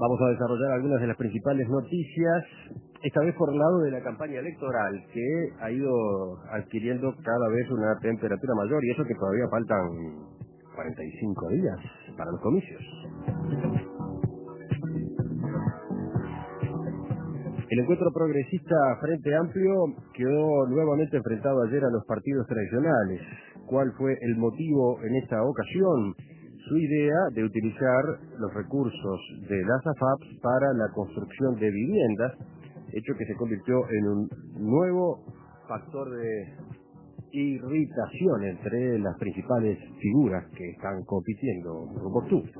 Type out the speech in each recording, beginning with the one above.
Vamos a desarrollar algunas de las principales noticias, esta vez por el lado de la campaña electoral, que ha ido adquiriendo cada vez una temperatura mayor, y eso que todavía faltan 45 días para los comicios. El encuentro progresista Frente Amplio quedó nuevamente enfrentado ayer a los partidos tradicionales. ¿Cuál fue el motivo en esta ocasión? Su idea de utilizar los recursos de las AFAPs para la construcción de viviendas, hecho que se convirtió en un nuevo factor de irritación entre las principales figuras que están compitiendo rumbo a octubre.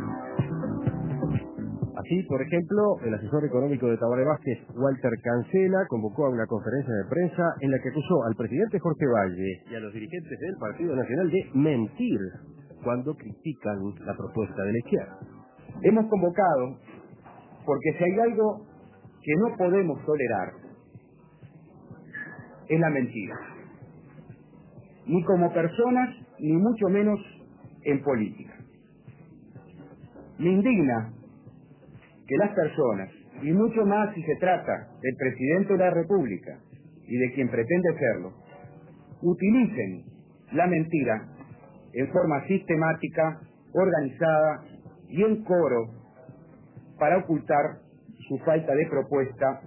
Así, por ejemplo, el asesor económico de Tabaré Vázquez, Walter Cancela, convocó a una conferencia de prensa en la que acusó al presidente Jorge Valle y a los dirigentes del Partido Nacional de mentir cuando critican la propuesta de la izquierda. Hemos convocado porque si hay algo que no podemos tolerar es la mentira. Ni como personas, ni mucho menos en política. Me indigna que las personas, y mucho más si se trata del presidente de la República y de quien pretende serlo, utilicen la mentira en forma sistemática, organizada y en coro para ocultar su falta de propuesta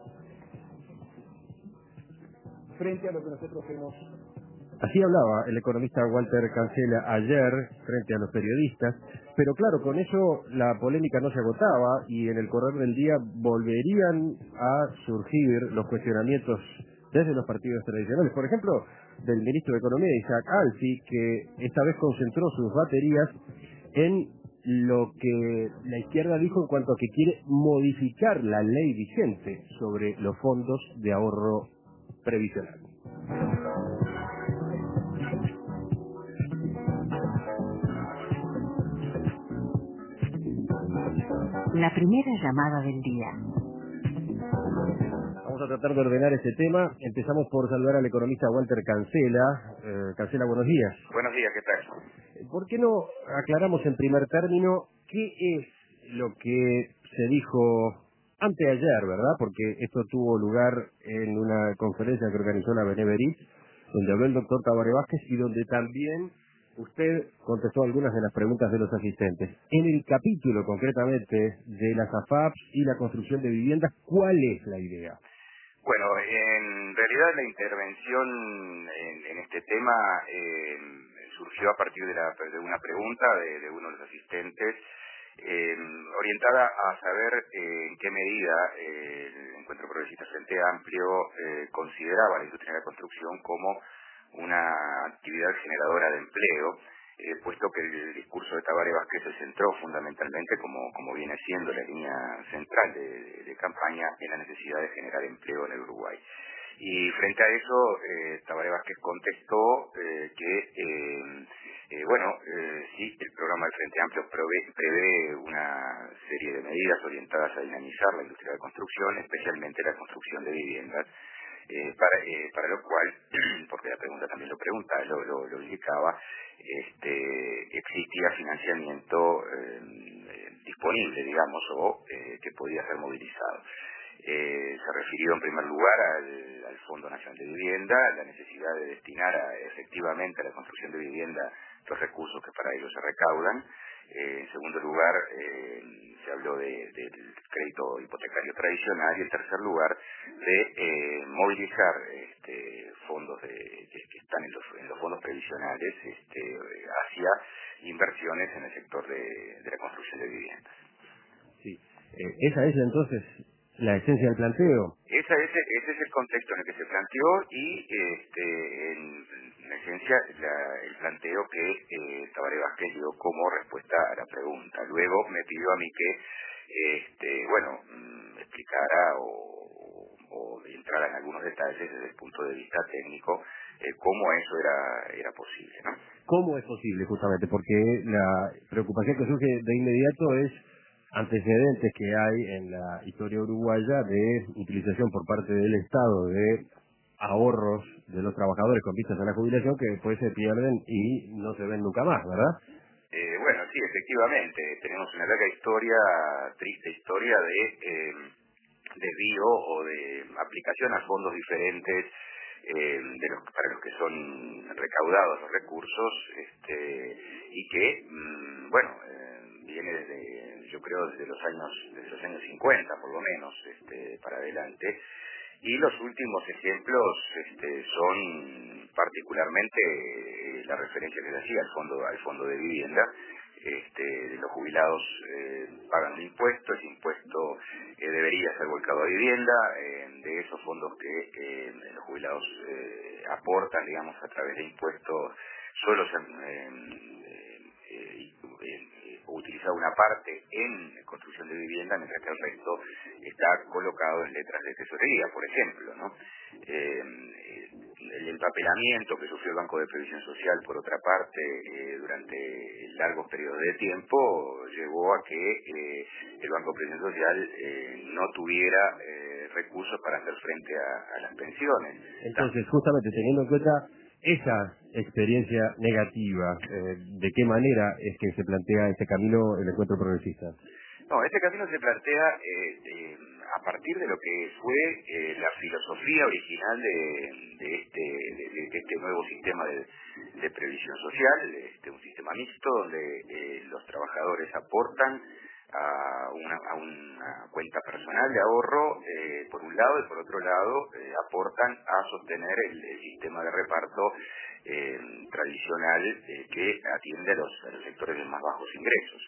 frente a lo que nosotros hemos. Así hablaba el economista Walter Cancela ayer frente a los periodistas, pero claro, con eso la polémica no se agotaba y en el correr del día volverían a surgir los cuestionamientos desde los partidos tradicionales. Por ejemplo, del ministro de Economía, Isaac Alfi, que esta vez concentró sus baterías en lo que la izquierda dijo en cuanto a que quiere modificar la ley vigente sobre los fondos de ahorro previsional. La primera llamada del día. Vamos a tratar de ordenar este tema. Empezamos por saludar al economista Walter Cancela. Cancela, buenos días. Buenos días, ¿qué tal? ¿Por qué no aclaramos en primer término qué es lo que se dijo anteayer, verdad? Porque esto tuvo lugar en una conferencia que organizó la Beneverit, donde habló el doctor Tabaré Vázquez y donde también usted contestó algunas de las preguntas de los asistentes. En el capítulo, concretamente, de las AFAPs y la construcción de viviendas, ¿cuál es la idea? Bueno, en realidad la intervención en este tema surgió a partir de una pregunta de uno de los asistentes, orientada a saber en qué medida el Encuentro Progresista Frente Amplio consideraba la industria de la construcción como una actividad generadora de empleo, puesto que el discurso de Tabaré Vázquez se centró fundamentalmente, como viene siendo la línea central de campaña, en la necesidad de generar empleo en el Uruguay. Y frente a eso, Tabaré Vázquez contestó sí, el programa del Frente Amplio prevé una serie de medidas orientadas a dinamizar la industria de la construcción, especialmente la construcción de viviendas, para lo cual, porque la pregunta también lo indicaba, existía financiamiento disponible, digamos, o que podía ser movilizado. Se refirió en primer lugar al Fondo Nacional de Vivienda, la necesidad de destinar efectivamente a la construcción de vivienda los recursos que para ello se recaudan. En segundo lugar, se habló del crédito hipotecario tradicional, y en tercer lugar, de movilizar fondos que están en los fondos previsionales hacia inversiones en el sector de la construcción de viviendas. Sí. ¿Esa es entonces la esencia del planteo? Ese es el contexto en el que se planteó y en esencia el planteo que Tabaré Vázquez dio como respuesta a la pregunta. Luego me pidió a mí que explicara o entrara en algunos detalles desde el punto de vista técnico cómo eso era posible, ¿no? ¿Cómo es posible, justamente? Porque la preocupación que surge de inmediato es antecedentes que hay en la historia uruguaya de utilización por parte del Estado de ahorros de los trabajadores con vistas a la jubilación que después se pierden y no se ven nunca más, ¿verdad? Bueno, sí, efectivamente, tenemos una larga historia, triste historia de desvío o de aplicación a fondos diferentes para los que son recaudados los recursos, y que, viene desde, yo creo, desde los años 50 por lo menos, para adelante. Y los últimos ejemplos son particularmente la referencia que se hacía al fondo de vivienda. Los jubilados pagan un impuesto, ese impuesto debería ser volcado a vivienda, de esos fondos que los jubilados aportan, digamos, a través de impuestos, solo se utilizado una parte en construcción de vivienda, mientras que el resto está colocado en letras de tesorería, por ejemplo, ¿no? El empapelamiento que sufrió el Banco de Previsión Social, por otra parte, durante largos periodos de tiempo, llevó a que el Banco de Previsión Social no tuviera recursos para hacer frente a las pensiones. Entonces, justamente teniendo en cuenta esa experiencia negativa, ¿de qué manera es que se plantea este camino el Encuentro Progresista? No, este camino se plantea a partir de lo que fue la filosofía original de este nuevo sistema de previsión social, un sistema mixto donde los trabajadores aportan a una cuenta personal de ahorro, por un lado, y por otro lado aportan a sostener el sistema de reparto tradicional que atiende a los sectores de más bajos ingresos.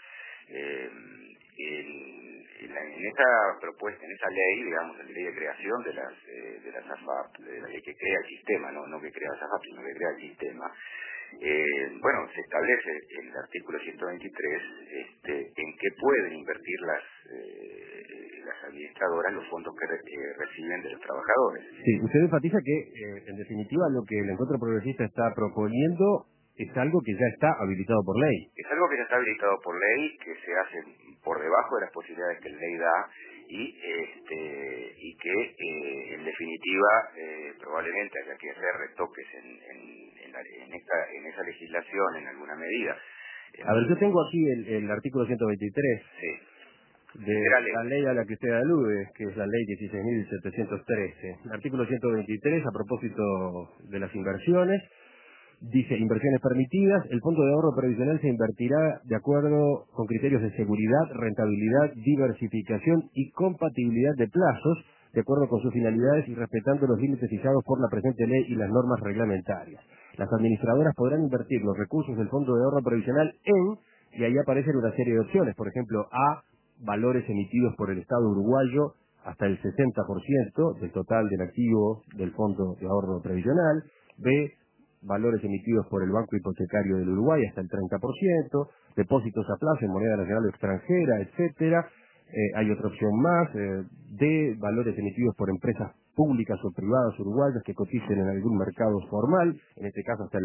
En esa propuesta, en esa ley, digamos, la ley de creación de las AFAP, de la ley que crea el sistema, no que crea las AFAP, sino que crea el sistema, se establece en el artículo 123 en qué pueden invertir las administradoras los fondos que reciben de los trabajadores. Sí, usted enfatiza que, en definitiva, lo que el Encuentro Progresista está proponiendo es algo que ya está habilitado por ley. Es algo que ya está habilitado por ley, que se hace por debajo de las posibilidades que la ley da y que, en definitiva, probablemente haya que hacer retoques en esa legislación en alguna medida. A ver, yo tengo aquí el artículo 123 de la ley a la que usted alude, que es la ley 16.713. El artículo 123, a propósito de las inversiones, dice: inversiones permitidas, el fondo de ahorro previsional se invertirá de acuerdo con criterios de seguridad, rentabilidad, diversificación y compatibilidad de plazos, de acuerdo con sus finalidades y respetando los límites fijados por la presente ley y las normas reglamentarias. Las administradoras podrán invertir los recursos del fondo de ahorro previsional y ahí aparecen una serie de opciones, por ejemplo, A, valores emitidos por el Estado uruguayo hasta el 60% del total del activo del fondo de ahorro previsional, B, valores emitidos por el Banco Hipotecario del Uruguay hasta el 30%, depósitos a plazo en moneda nacional o extranjera, etcétera. Hay otra opción más, D, valores emitidos por empresas públicas o privadas uruguayas que coticen en algún mercado formal, en este caso hasta el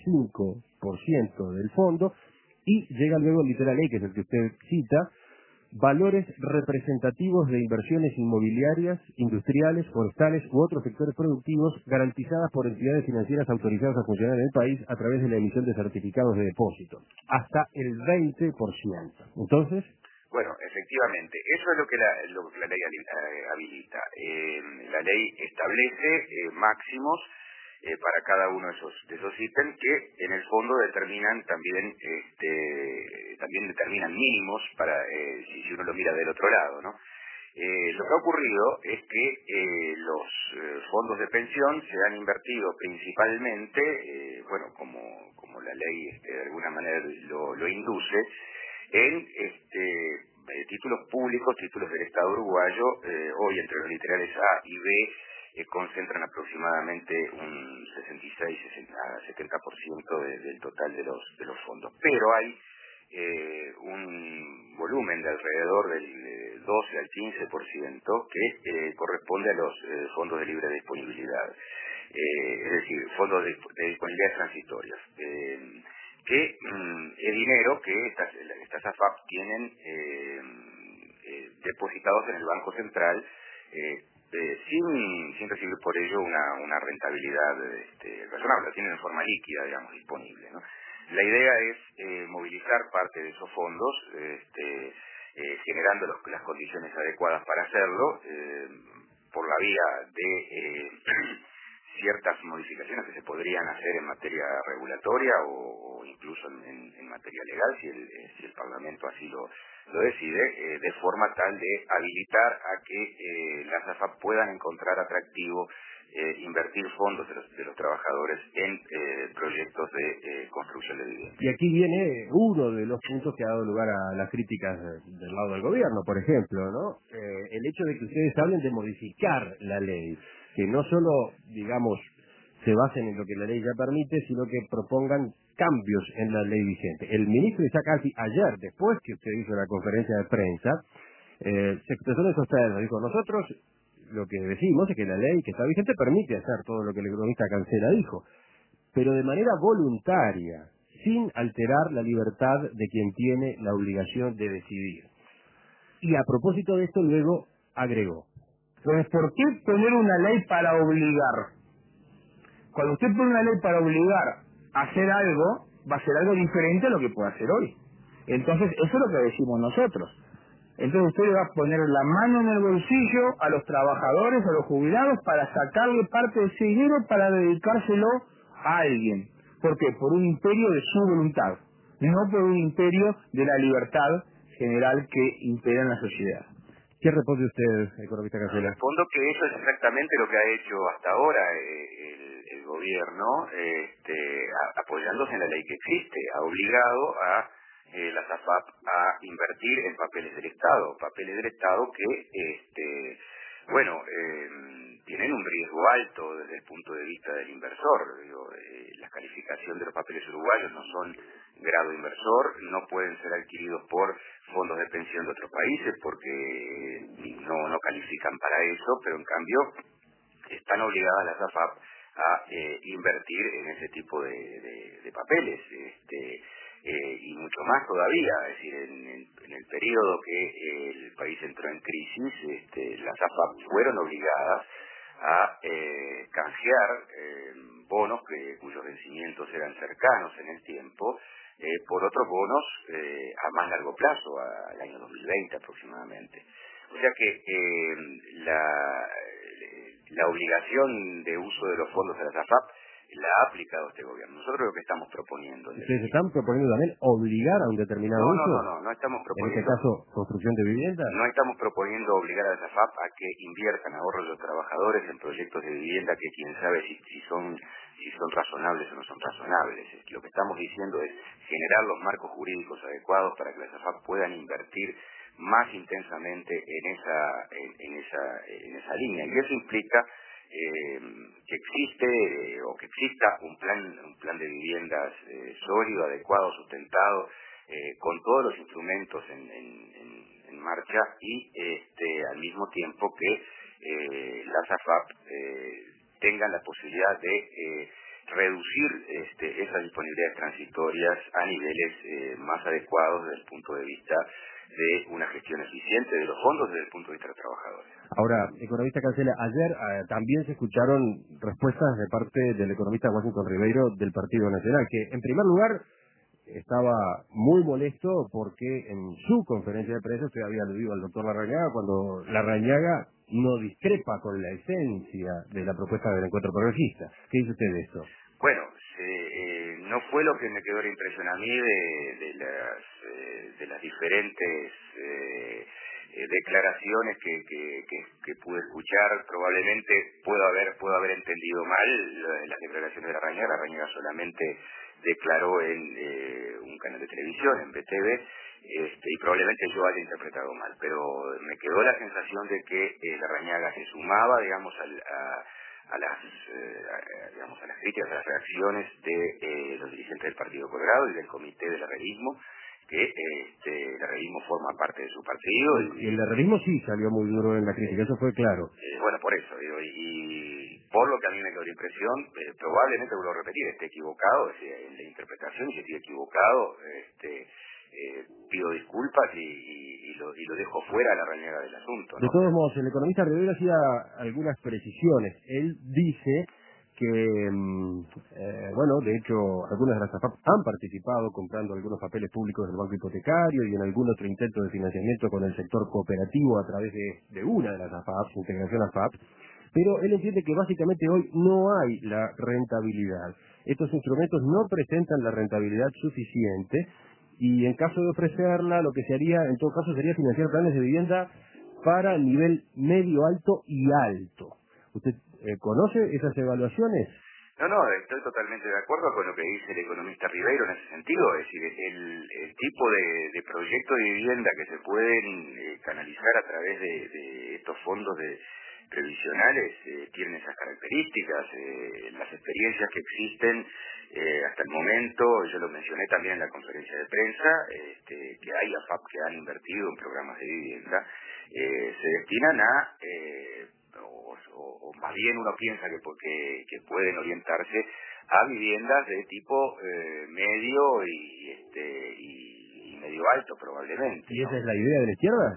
25% del fondo, y llega luego el literal E, que es el que usted cita, valores representativos de inversiones inmobiliarias, industriales, forestales u otros sectores productivos garantizadas por entidades financieras autorizadas a funcionar en el país a través de la emisión de certificados de depósito, hasta el 20%. Entonces, bueno, efectivamente, eso es lo que la ley habilita. La ley establece máximos para cada uno de esos ítems que en el fondo determinan también determinan mínimos para si uno lo mira del otro lado, ¿no? Lo que ha ocurrido es que los fondos de pensión se han invertido principalmente, como la ley de alguna manera lo induce, en títulos públicos, títulos del Estado uruguayo. Hoy entre los literales A y B concentran aproximadamente un 66 a 70% del total de los fondos, pero hay un volumen de alrededor del 12 al 15% que corresponde a los fondos de libre disponibilidad, es decir, fondos de disponibilidad transitorias, que es dinero que estas AFAP tienen depositados en el Banco Central sin recibir por ello una rentabilidad razonable, la tienen en forma líquida, digamos, disponible, ¿no? La idea es movilizar utilizar parte de esos fondos, generando las condiciones adecuadas para hacerlo, por la vía de ciertas modificaciones que se podrían hacer en materia regulatoria o incluso en materia legal, si el Parlamento así lo decide, de forma tal de habilitar a que las AFAP puedan encontrar atractivo invertir fondos de los trabajadores en proyectos de construcción de vivienda. Y aquí viene uno de los puntos que ha dado lugar a las críticas del lado del gobierno, por ejemplo, ¿no? El hecho de que ustedes hablen de modificar la ley, que no solo, digamos, se basen en lo que la ley ya permite, sino que propongan cambios en la ley vigente. El ministro Isaac Alfi, ayer, después que usted hizo la conferencia de prensa, se expresó en esos términos, dijo, nosotros lo que decimos es que la ley que está vigente permite hacer todo lo que el economista Cancela dijo, pero de manera voluntaria, sin alterar la libertad de quien tiene la obligación de decidir. Y a propósito de esto, luego agregó. Entonces, ¿por qué poner una ley para obligar? Cuando usted pone una ley para obligar a hacer algo, va a ser algo diferente a lo que puede hacer hoy. Entonces, eso es lo que decimos nosotros. Entonces usted le va a poner la mano en el bolsillo a los trabajadores, a los jubilados, para sacarle parte de ese dinero para dedicárselo a alguien. ¿Por qué? Por un imperio de su voluntad, no por un imperio de la libertad general que impera en la sociedad. ¿Qué responde usted, economista Cancela? Respondo que eso es exactamente lo que ha hecho hasta ahora el gobierno, apoyándose en la ley que existe, ha obligado a las AFAP a invertir en papeles del Estado que, tienen un riesgo alto desde el punto de vista del inversor. La calificación de los papeles uruguayos no son grado inversor, no pueden ser adquiridos por fondos de pensión de otros países porque no califican para eso, pero en cambio están obligadas las AFAP a invertir en ese tipo de papeles. Y mucho más todavía, es decir, en el periodo que el país entró en crisis, las AFAP fueron obligadas a canjear bonos cuyos vencimientos eran cercanos en el tiempo por otros bonos a más largo plazo, al año 2020 aproximadamente. O sea que la obligación de uso de los fondos de las AFAP la ha aplicado este gobierno. Nosotros lo que estamos proponiendo... ¿Ustedes están proponiendo también obligar a un determinado uso? No estamos proponiendo... ¿En este caso, construcción de vivienda? No estamos proponiendo obligar a las AFAP a que inviertan ahorros de los trabajadores en proyectos de vivienda que quién sabe si son razonables o no son razonables. Lo que estamos diciendo es generar los marcos jurídicos adecuados para que las AFAP puedan invertir más intensamente en esa línea. Y eso implica que exista un plan de viviendas sólido, adecuado, sustentado, con todos los instrumentos en marcha y al mismo tiempo que las AFAP tengan la posibilidad de reducir esas disponibilidades transitorias a niveles más adecuados desde el punto de vista de una gestión eficiente de los fondos desde el punto de vista de los trabajadores. Ahora, economista Cancela, ayer también se escucharon respuestas de parte del economista Washington Ribeiro del Partido Nacional, que en primer lugar estaba muy molesto porque en su conferencia de prensa usted había aludido al doctor Larrañaga cuando Larrañaga no discrepa con la esencia de la propuesta del encuentro progresista. ¿Qué dice usted de esto? Bueno, no fue lo que me quedó la impresión a mí de las diferentes declaraciones que pude escuchar. Probablemente puedo haber entendido mal las declaraciones de Larrañaga. Larrañaga solamente declaró en un canal de televisión, en BTV, y probablemente yo haya interpretado mal, pero me quedó la sensación de que Larrañaga se sumaba, digamos, a las críticas, a las reacciones de los dirigentes del Partido Colorado y del Comité del Herrerismo, que el herrerismo forma parte de su partido. Y el herrerismo sí salió muy duro en la crítica, eso fue claro. Bueno, por eso, digo, y por lo que a mí me quedó la impresión, probablemente, vuelvo a repetir, esté equivocado en la interpretación, y si estoy equivocado, pido disculpas y lo dejo fuera a la realidad del asunto, ¿no? De todos modos, el economista Ribeiro hacía algunas precisiones. Él dice que, bueno, de hecho, algunas de las AFAP han participado comprando algunos papeles públicos del Banco Hipotecario y en algún otro intento de financiamiento con el sector cooperativo a través de una de las AFAP, Integración AFAP, pero él entiende que básicamente hoy no hay la rentabilidad. Estos instrumentos no presentan la rentabilidad suficiente y en caso de ofrecerla, lo que se haría, en todo caso, sería financiar planes de vivienda para nivel medio, alto y alto. ¿Usted conoce esas evaluaciones? No, estoy totalmente de acuerdo con lo que dice el economista Ribeiro en ese sentido. Es decir, el tipo de proyectos de vivienda que se pueden canalizar a través de estos fondos previsionales tienen esas características. Las experiencias que existen hasta el momento, yo lo mencioné también en la conferencia de prensa, que hay AFAP que han invertido en programas de vivienda, se destinan a... o más bien uno piensa que pueden orientarse a viviendas de tipo medio y medio alto probablemente, ¿Y ¿no? esa es la idea de la izquierda?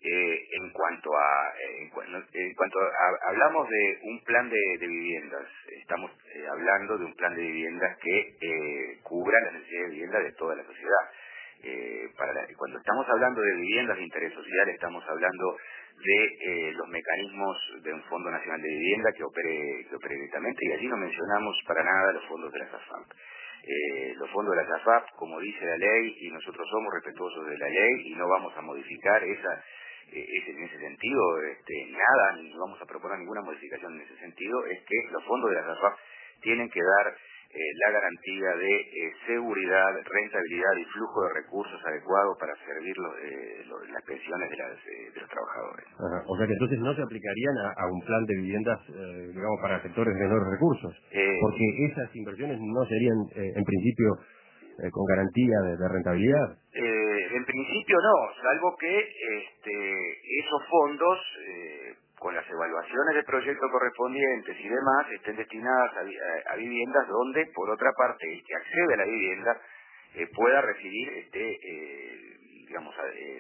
Hablamos de un plan de viviendas, estamos hablando de un plan de viviendas que cubra las necesidades de vivienda de toda la sociedad. Cuando estamos hablando de viviendas de interés social, estamos hablando de los mecanismos de un Fondo Nacional de Vivienda que opere directamente, y allí no mencionamos para nada los fondos de las AFAP. Los fondos de las AFAP, como dice la ley, y nosotros somos respetuosos de la ley y no vamos a modificar en ese sentido, nada, ni vamos a proponer ninguna modificación en ese sentido, es que los fondos de las AFAP tienen que dar la garantía de seguridad, rentabilidad y flujo de recursos adecuados para servir las pensiones de los trabajadores. Ajá. O sea que entonces no se aplicarían a un plan de viviendas, digamos, para sectores de menores recursos, porque esas inversiones no serían, en principio, con garantía de rentabilidad. En principio no, salvo que esos fondos, con las evaluaciones de proyectos correspondientes y demás, estén destinadas a viviendas donde, por otra parte, el que accede a la vivienda pueda recibir, digamos,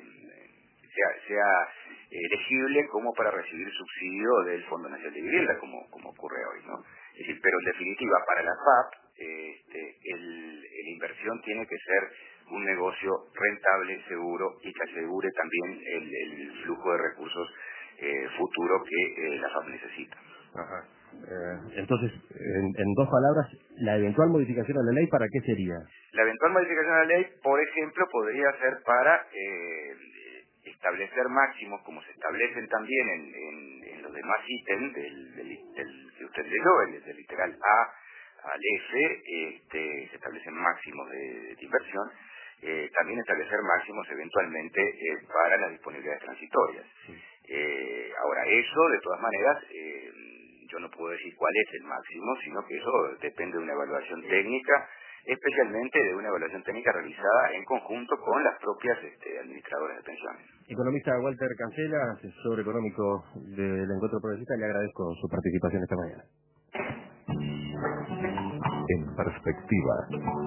sea elegible como para recibir subsidio del Fondo Nacional de Vivienda, como ocurre hoy, ¿no? Es decir, pero en definitiva, para la FAP, la inversión tiene que ser un negocio rentable, seguro, y que asegure también el flujo de recursos futuro que la FAP necesita. Ajá. Entonces, en dos palabras, la eventual modificación a la ley, ¿para qué sería? La eventual modificación a la ley, por ejemplo, podría ser para establecer máximos, como se establecen también en los demás ítems del que usted leyó, del literal A al F, se establecen máximos de inversión, también establecer máximos eventualmente para las disponibilidades transitorias. Ahora, eso, de todas maneras, yo no puedo decir cuál es el máximo, sino que eso depende de una evaluación técnica, especialmente de una evaluación técnica realizada en conjunto con las propias administradoras de pensiones. Economista Walter Cancela, asesor económico del Encuentro Progresista, le agradezco su participación esta mañana. En perspectiva.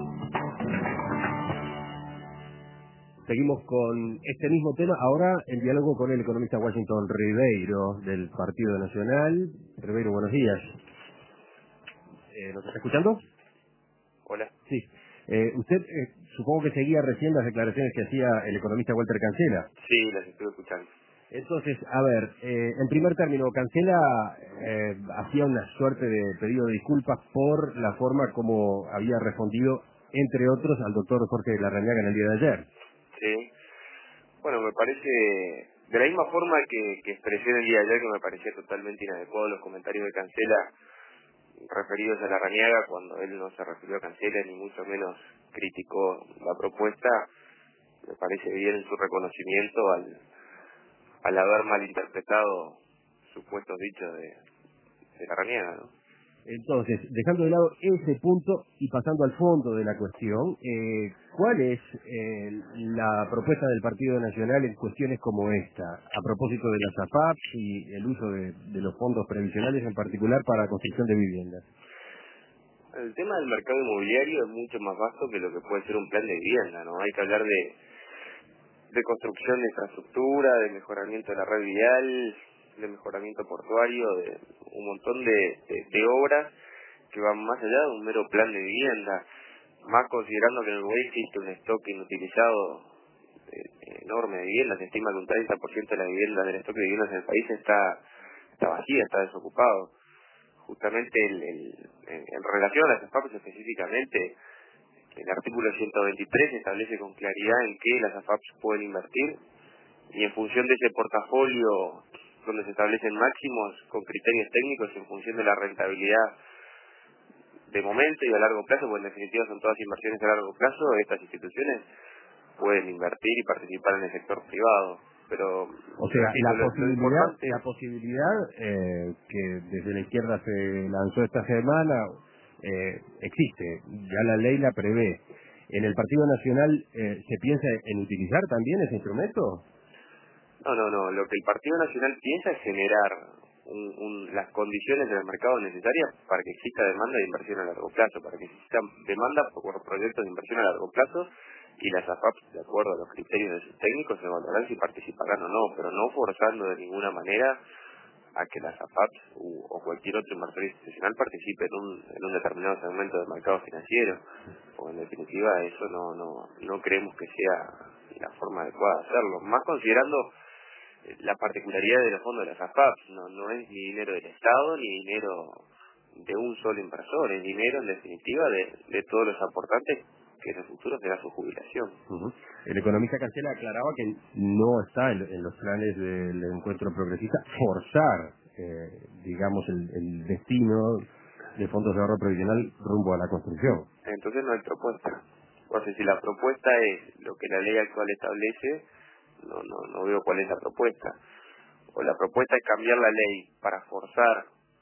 Seguimos con este mismo tema, ahora en diálogo con el economista Washington Ribeiro, del Partido Nacional. Ribeiro, buenos días. ¿Nos está escuchando? Hola. Sí. Usted supongo que seguía recién las declaraciones que hacía el economista Walter Cancela. Sí, las estuve escuchando. Entonces, a ver, en primer término, Cancela hacía una suerte de pedido de disculpas por la forma como había respondido, entre otros, al doctor Jorge Larrañaga en el día de ayer. Sí. Bueno, me parece, de la misma forma que expresé el día de ayer, que me parecía totalmente inadecuado los comentarios de Cancela referidos a Larrañaga, cuando él no se refirió a Cancela, ni mucho menos criticó la propuesta, me parece bien su reconocimiento al haber malinterpretado supuestos dichos de Larrañaga, ¿no? Entonces, dejando de lado ese punto y pasando al fondo de la cuestión, ¿cuál es la propuesta del Partido Nacional en cuestiones como esta, a propósito de las AFAP y el uso de los fondos previsionales en particular para la construcción de viviendas? El tema del mercado inmobiliario es mucho más vasto que lo que puede ser un plan de vivienda, ¿no? Hay que hablar de construcción de infraestructura, de mejoramiento de la red vial, de mejoramiento portuario, de un montón de obras que va más allá de un mero plan de vivienda, más considerando que en Uruguay existe un stock inutilizado enorme de viviendas. Se estima que un 30% de las viviendas del stock de viviendas en el país está vacía, está desocupado. Justamente en relación a las AFAPs específicamente, el artículo 123 establece con claridad en qué las AFAPs pueden invertir, y en función de ese portafolio donde se establecen máximos con criterios técnicos en función de la rentabilidad de momento y a largo plazo, porque en definitiva son todas inversiones a largo plazo, estas instituciones pueden invertir y participar en el sector privado. Pero o sea, la posibilidad que desde la izquierda se lanzó esta semana existe, ya la ley la prevé. ¿En el Partido Nacional se piensa en utilizar también ese instrumento? No. Lo que el Partido Nacional piensa es generar las condiciones del mercado necesarias para que exista demanda de inversión a largo plazo, para que exista demanda por proyectos de inversión a largo plazo, y las AFAPs, de acuerdo a los criterios de sus técnicos, evaluarán si participarán o no, pero no forzando de ninguna manera a que las AFAPs o cualquier otro inversor institucional participe en un determinado segmento del mercado financiero, porque en definitiva eso no creemos que sea la forma adecuada de hacerlo, más considerando la particularidad de los fondos de las AFAPs. No es ni dinero del Estado ni dinero de un solo inversor, es dinero en definitiva de todos los aportantes que en el futuro será su jubilación. El economista Cancela aclaraba que no está en los planes del encuentro progresista forzar, digamos, el destino de fondos de ahorro previsional rumbo a la construcción. Entonces no hay propuesta. O sea, si la propuesta es lo que la ley actual establece, no veo cuál es la propuesta. O la propuesta es cambiar la ley para forzar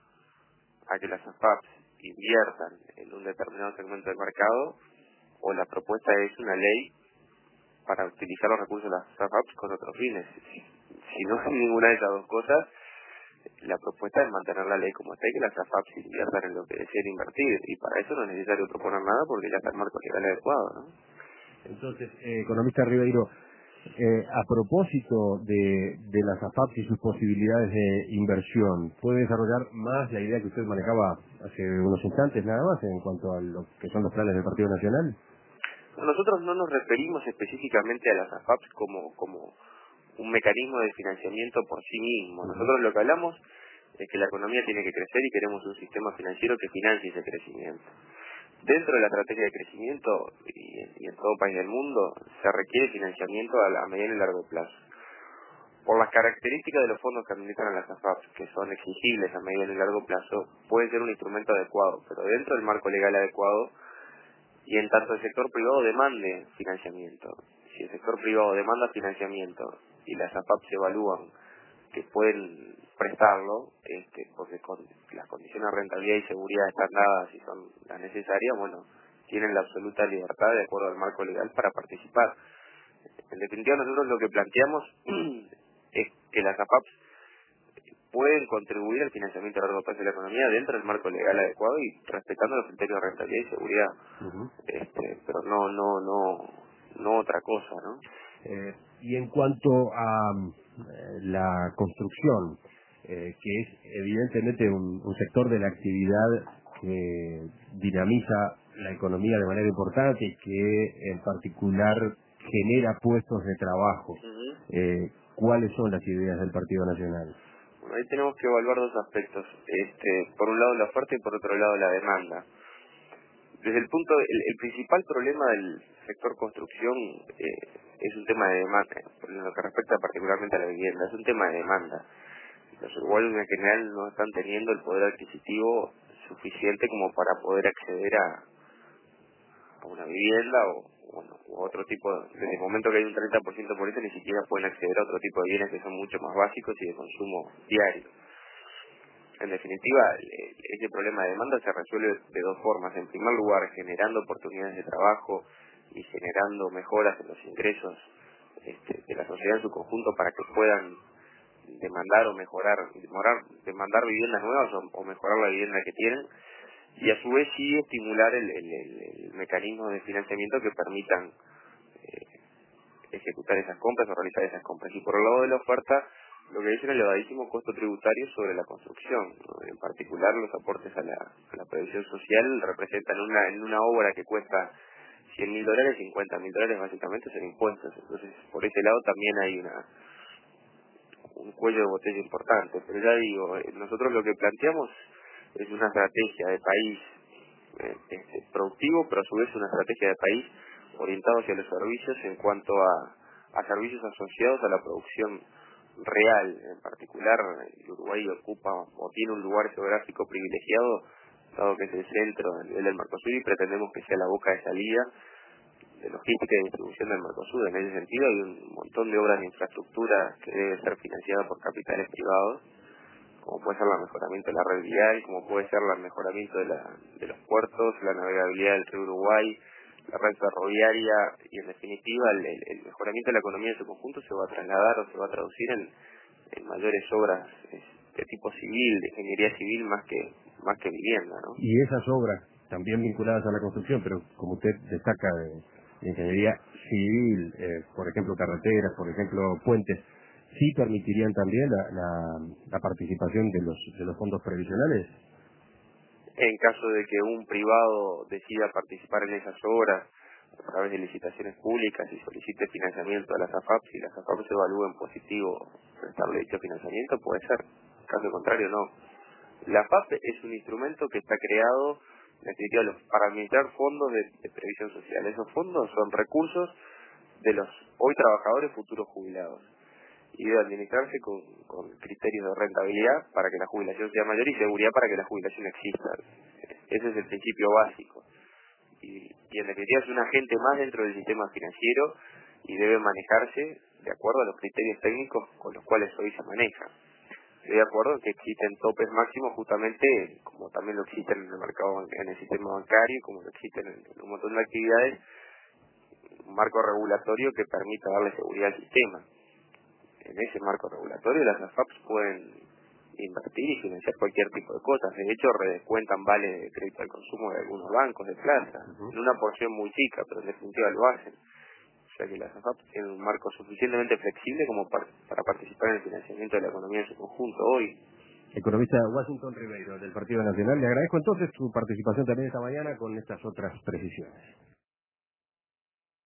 a que las AFAPs inviertan en un determinado segmento del mercado, o la propuesta es una ley para utilizar los recursos de las AFAPs con otros fines. Si no es ninguna de esas dos cosas, la propuesta es mantener la ley como está y que las AFAPs inviertan en lo que deseen invertir, y para eso no es necesario proponer nada porque ya está el marco legal adecuado, ¿no? Entonces, economista Ribeiro, a propósito de las AFAPs y sus posibilidades de inversión, ¿puede desarrollar más la idea que usted manejaba hace unos instantes nada más en cuanto a lo que son los planes del Partido Nacional? Nosotros no nos referimos específicamente a las AFAPs como un mecanismo de financiamiento por sí mismo. Nosotros lo que hablamos es que la economía tiene que crecer y queremos un sistema financiero que financie ese crecimiento. Dentro de la estrategia de crecimiento y en todo país del mundo se requiere financiamiento a mediano y largo plazo. Por las características de los fondos que administran las AFAPs, que son exigibles a mediano y largo plazo, puede ser un instrumento adecuado, pero dentro del marco legal adecuado y en tanto el sector privado demande financiamiento. Si el sector privado demanda financiamiento y las AFAPs evalúan que pueden prestarlo, porque las condiciones de rentabilidad y seguridad están dadas y son las necesarias, bueno, tienen la absoluta libertad de acuerdo al marco legal para participar. En definitiva, nosotros lo que planteamos es que las AFAPs pueden contribuir al financiamiento a largo plazo de la economía dentro del marco legal adecuado y respetando los criterios de rentabilidad y seguridad, pero no otra cosa, ¿no? Y en cuanto a la construcción, que es evidentemente un sector de la actividad que dinamiza la economía de manera importante y que en particular genera puestos de trabajo, ¿cuáles son las ideas del Partido Nacional? Bueno, ahí tenemos que evaluar dos aspectos, por un lado la oferta y por otro lado la demanda. Desde el principal problema del sector construcción es un tema de demanda, en lo que respecta particularmente a la vivienda, es un tema de demanda. Los uruguayos en general no están teniendo el poder adquisitivo suficiente como para poder acceder a una vivienda o otro tipo, desde el momento que hay un 30% por eso ni siquiera pueden acceder a otro tipo de bienes que son mucho más básicos y de consumo diario. En definitiva, ese problema de demanda se resuelve de dos formas. En primer lugar, generando oportunidades de trabajo y generando mejoras en los ingresos de la sociedad en su conjunto para que puedan demandar demandar viviendas nuevas o mejorar la vivienda que tienen, y a su vez sí estimular el mecanismo de financiamiento que permitan ejecutar esas compras o realizar esas compras. Y por el lado de la oferta, lo que es el elevadísimo costo tributario sobre la construcción, ¿no? En particular los aportes a la previsión social representan en una obra que cuesta $100.000, $50.000 básicamente son impuestos. Entonces por ese lado también hay un cuello de botella importante. Pero ya digo, nosotros lo que planteamos es una estrategia de país productivo, pero a su vez una estrategia de país orientado hacia los servicios en cuanto a servicios asociados a la producción real. En particular, el Uruguay ocupa o tiene un lugar geográfico privilegiado, dado que es el centro a nivel del Mercosur, y pretendemos que sea la boca de salida de logística y distribución del Mercosur. En ese sentido hay un montón de obras de infraestructura que deben ser financiadas por capitales privados, como puede ser el mejoramiento de la red vial, como puede ser el mejoramiento de los puertos, la navegabilidad del río Uruguay, la red ferroviaria, y en definitiva el mejoramiento de la economía en su conjunto se va a trasladar o se va a traducir en mayores obras de tipo civil, de ingeniería civil más que vivienda, ¿no? Y esas obras, también vinculadas a la construcción, pero como usted destaca de ingeniería civil, por ejemplo carreteras, por ejemplo puentes, ¿sí permitirían también la participación de los fondos previsionales? En caso de que un privado decida participar en esas obras a través de licitaciones públicas y solicite financiamiento a las AFAP, si las AFAP se evalúen positivo prestarle dicho financiamiento, puede ser. Caso contrario, no. La AFAP es un instrumento que está creado en definitiva para administrar fondos de previsión social. Esos fondos son recursos de los hoy trabajadores futuros jubilados, y debe administrarse con criterios de rentabilidad para que la jubilación sea mayor y seguridad para que la jubilación exista. Ese es el principio básico. Y en definitiva es un agente más dentro del sistema financiero y debe manejarse de acuerdo a los criterios técnicos con los cuales hoy se maneja. Estoy de acuerdo en que existen topes máximos justamente como también lo existen en el mercado, en el sistema bancario, como lo existen en un montón de actividades, un marco regulatorio que permita darle seguridad al sistema. En ese marco regulatorio las AFAPs pueden invertir y financiar cualquier tipo de cosas. De hecho, redescuentan vales de crédito al consumo de algunos bancos de plaza, en una porción muy chica, pero en definitiva lo hacen. O sea que las AFAPs tienen un marco suficientemente flexible como para participar en el financiamiento de la economía en su conjunto hoy. Economista Washington Ribeiro, del Partido Nacional, le agradezco entonces su participación también esta mañana con estas otras precisiones.